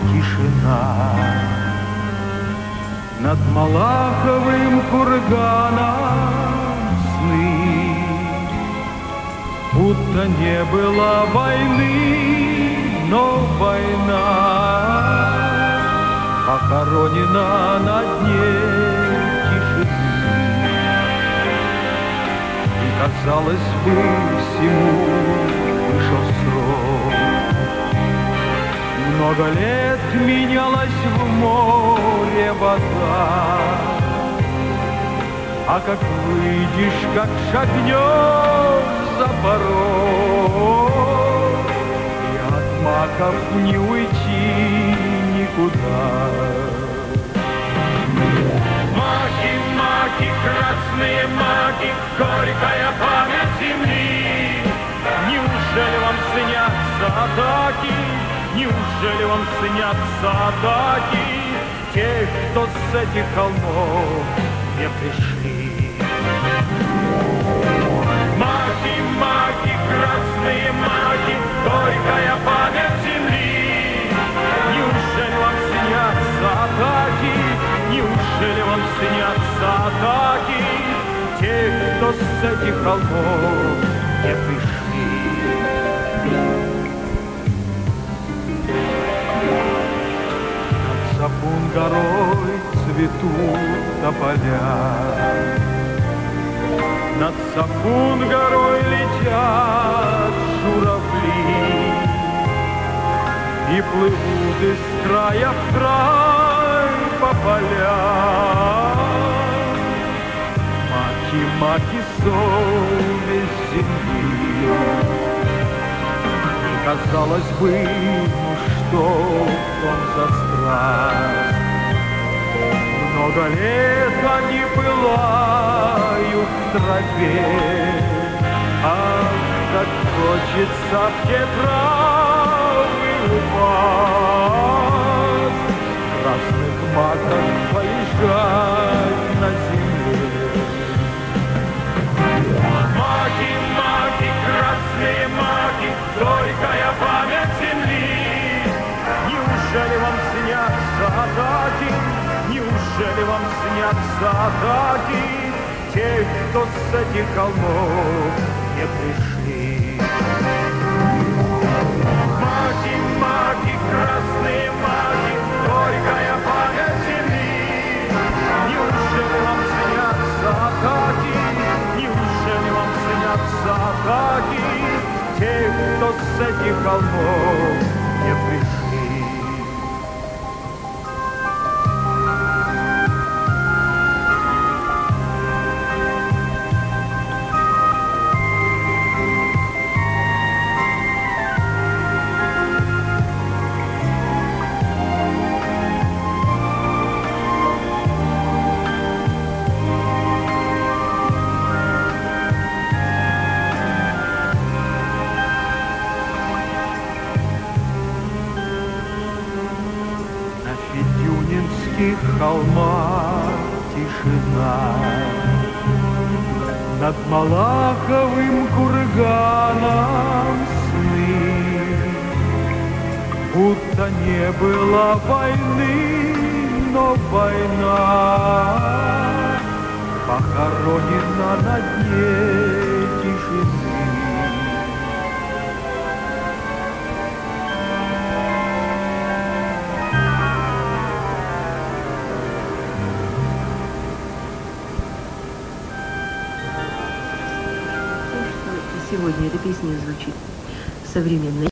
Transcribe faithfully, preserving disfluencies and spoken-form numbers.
тишина. Над Малаховым курганом сны, будто не было войны, но война похоронена на дне тишины. И, казалось бы, всему вышел срок. Много лет менялась в море вода, а как выйдешь, как шагнешь за порог, и от маков не уйти никуда. Маки, маки, красные маки, горькая память земли. Неужели вам снятся атаки? Неужели вам снятся атаки тех, кто с этих холмов не пришли? Маки, маки, красные маки, горькая память земли. Неужели вам снятся атаки? Неужели вам снятся атаки тех, кто с этих холмов не пришли? Сапун горой цветут тополя, над Сапун горой летят журавли и плывут из края в край по полям. Маки, маки, совесть земли. И казалось бы, ну что он за страсть? Много лет они пылают в траве, ах, как хочется в те травы упасть, в красных маках полежать на земле. Маки, маки, красные маки, горькая память земли. Неужели вам снятся атаки? Неужели вам снятся атаки тех, кто с этих холмов не пришли? Маки, маки, красные маки, горькая память земли. Неужели вам снятся атаки? Неужели вам снятся атаки тех, кто с этих холмов не пришли? Федюнинских холмах тишина, над Малаховым курганом сны, будто не было войны, но война похоронена на дне тишины. Сегодня эта песня звучит современной.